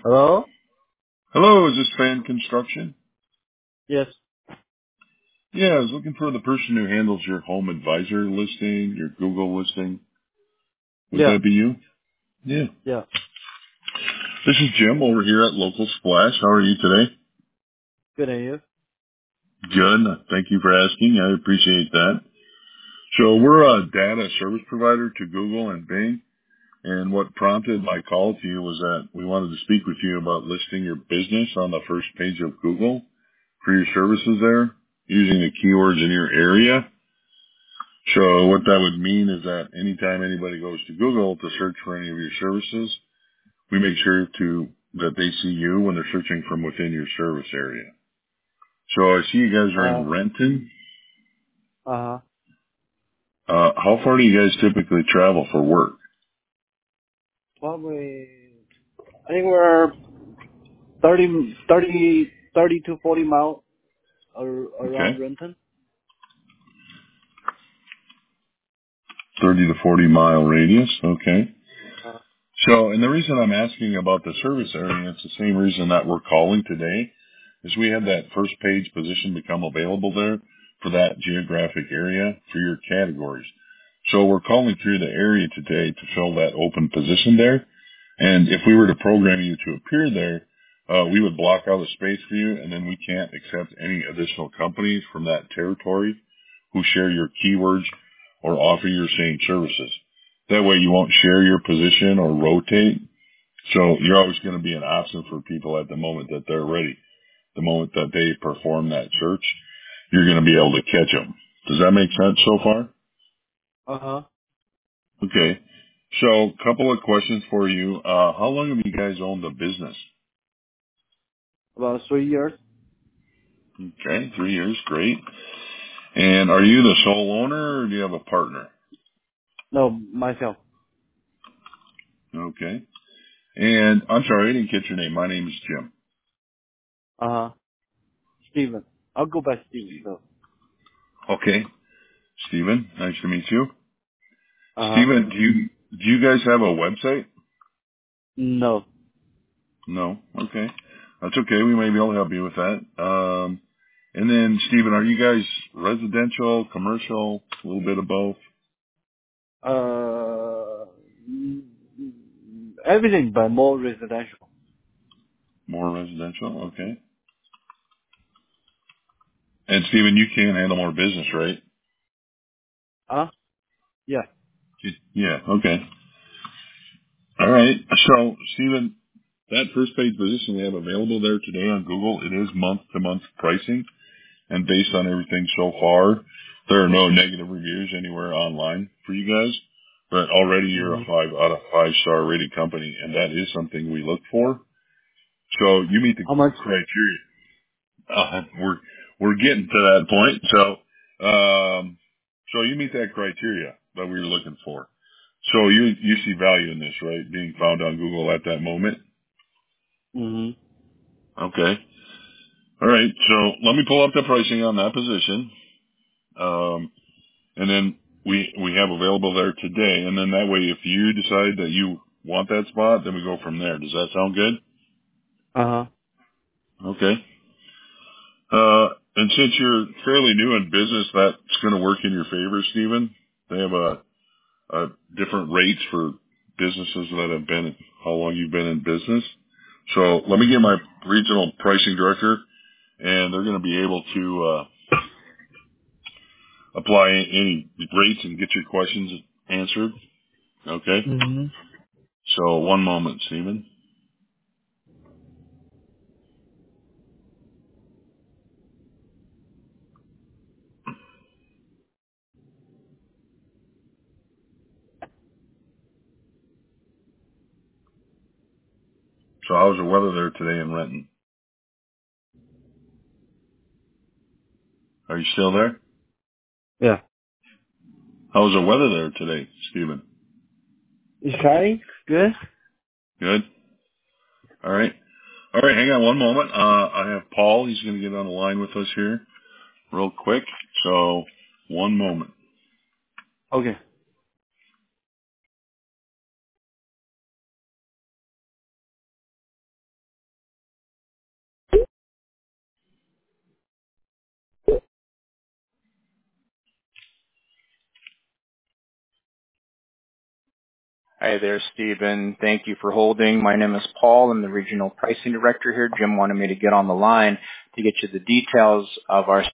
Hello? Hello, is this Fan Construction? Yes. Yeah, I was looking for the person who handles your home advisor listing, your Google listing. Would Yeah. that be you? Yeah. Yeah. This is Jim over here at Local Splash. How are you today? Good, and you? Good. Thank you for asking. I appreciate that. So we're a data service provider to Google and Bing. And what prompted my call to you was that we wanted to speak with you about listing your business on the first page of Google for your services there using the keywords in your area. So what that would mean is that anytime anybody goes to Google to search for any of your services, we make sure that they see you when they're searching from within your service area. So I see you guys are Uh, in Renton. uh-huh. How far do you guys typically travel for work? Probably, I think we're 30 to 40 miles Okay. around Renton. 30 to 40 mile radius. Okay. Uh, So, and the reason I'm asking about the service area, and it's the same reason that we're calling today, is we have that first page position become available there for that geographic area for your categories. So we're calling through the area today to fill that open position there. And if we were to program you to appear there, we would block out a space for you, and then we can't accept any additional companies from that territory who share your keywords or offer your same services. That way you won't share your position or rotate. So you're always going to be an option for people at the moment that they're ready. The moment that they perform that search, you're going to be able to catch them. Does that make sense so far? uh-huh. Okay. So a couple of questions for you. How long have you guys owned the business? About 3 years. Okay, 3 years. Great. And are you the sole owner or do you have a partner? No, myself. Okay. And I'm sorry, I didn't catch your name. My name is Jim. Uh-huh. Steven. I'll go by Steven, so. Okay. Steven, nice to meet you. Uh-huh. Steven, do you guys have a website? No. No. Okay. That's okay. We may be able to help you with that. And then Steven, are you guys residential, commercial, a little bit of both? Mm, everything but more residential. More residential? Okay. And Steven, you can handle more business, right? Yeah. Yeah. Okay. All right. So Steven, that first page position we have available there today on Google, it is month to month pricing. And based on everything so far, there are no negative reviews anywhere online for you guys. But already you're a Mm-hmm. 5 out of 5 star rated company, and that is something we look for. So you meet the How much? criteria. We're getting to that point. So you meet that criteria that we were looking for. So you see value in this, right? Being found on Google at that moment. Mm-hmm. Okay. All right. So let me pull up the pricing on that position. And then we have available there today. And then that way, if you decide that you want that spot, then we go from there. Does that sound good? Uh-huh. Okay. And since you're fairly new in business, that's going to work in your favor, Stephen. They have different rates for businesses that have been, how long you've been in business. So let me get my regional pricing director, and they're going to be able to apply any rates and get your questions answered. Okay. Mm-hmm. So one moment, Stephen. So how's the weather there today in Renton? Are you still there? Yeah. How's the weather there today, Stephen? It's shining? Good? Good. All right. All right. Hang on one moment. I have Paul. He's going to get on the line with us here real quick. So one moment. Okay. Hi there, Stephen. Thank you for holding. My name is Paul. I'm the Regional Pricing Director here. Jim wanted me to get on the line to get you the details of our